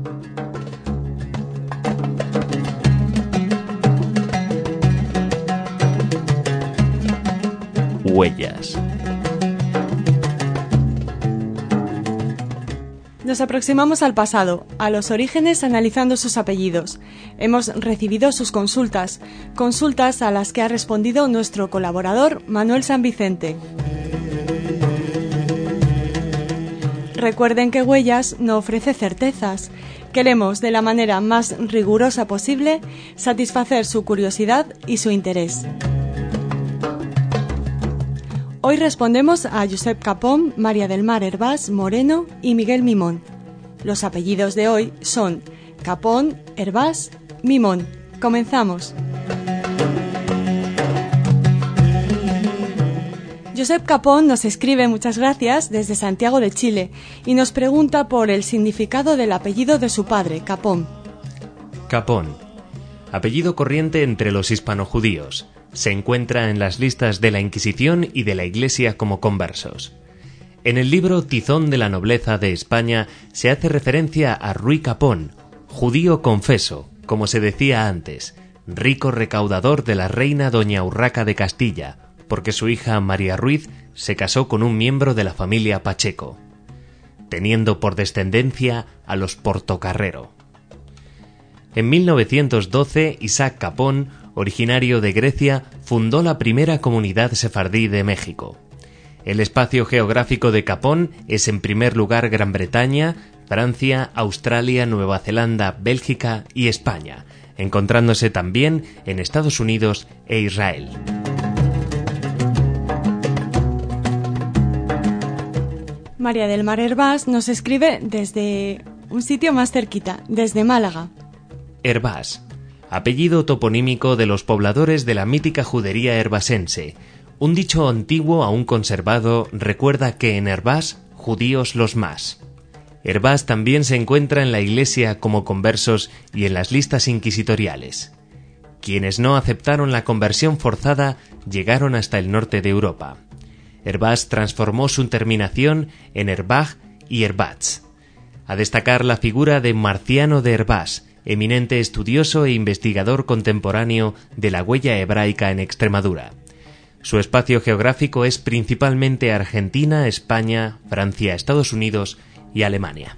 Huellas. Nos aproximamos al pasado, a los orígenes analizando sus apellidos. Hemos recibido sus consultas a las que ha respondido nuestro colaborador Manuel San Vicente. Recuerden que Huellas no ofrece certezas. Queremos, de la manera más rigurosa posible, satisfacer su curiosidad y su interés. Hoy respondemos a Josep Capón, María del Mar Hervás Moreno y Miguel Mimón. Los apellidos de hoy son Capón, Hervás, Mimón. Comenzamos. Josep Capón nos escribe, muchas gracias, desde Santiago de Chile y nos pregunta por el significado del apellido de su padre, Capón. Capón, apellido corriente entre los hispanojudíos. Se encuentra en las listas de la Inquisición y de la Iglesia como conversos. En el libro Tizón de la nobleza de España se hace referencia a Ruy Capón, judío confeso, como se decía antes, rico recaudador de la reina doña Urraca de Castilla, porque su hija María Ruiz se casó con un miembro de la familia Pacheco, teniendo por descendencia a los Portocarrero. En 1912, Isaac Capón, originario de Grecia, fundó la primera comunidad sefardí de México. El espacio geográfico de Capón es en primer lugar Gran Bretaña, Francia, Australia, Nueva Zelanda, Bélgica y España, encontrándose también en Estados Unidos e Israel. María del Mar Hervás nos escribe desde un sitio más cerquita, desde Málaga. Hervás, apellido toponímico de los pobladores de la mítica judería hervasense. Un dicho antiguo aún conservado recuerda que en Hervás, judíos los más. Hervás también se encuentra en la Iglesia como conversos y en las listas inquisitoriales. Quienes no aceptaron la conversión forzada llegaron hasta el norte de Europa. Hervás transformó su terminación en Herbaj y Hervats. A destacar la figura de Marciano de Hervás, eminente estudioso e investigador contemporáneo de la huella hebraica en Extremadura. Su espacio geográfico es principalmente Argentina, España, Francia, Estados Unidos y Alemania.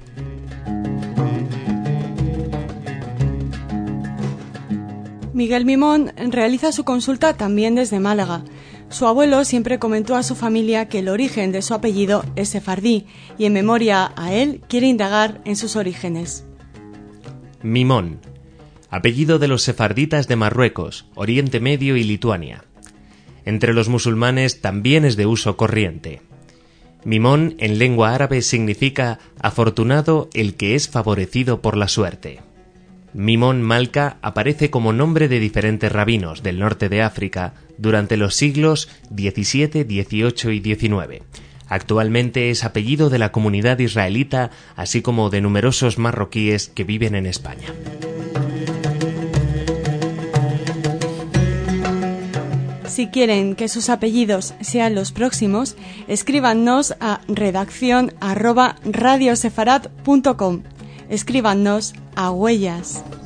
Miguel Mimón realiza su consulta también desde Málaga. Su abuelo siempre comentó a su familia que el origen de su apellido es sefardí y en memoria a él quiere indagar en sus orígenes. Mimón, apellido de los sefarditas de Marruecos, Oriente Medio y Lituania. Entre los musulmanes también es de uso corriente. Mimón en lengua árabe significa afortunado el que es favorecido por la suerte. Mimón Malka aparece como nombre de diferentes rabinos del norte de África durante los siglos XVII, XVIII y XIX. Actualmente es apellido de la comunidad israelita, así como de numerosos marroquíes que viven en España. Si quieren que sus apellidos sean los próximos, escríbanos a redacción@radiosefarad.com. Escríbanos a Huellas.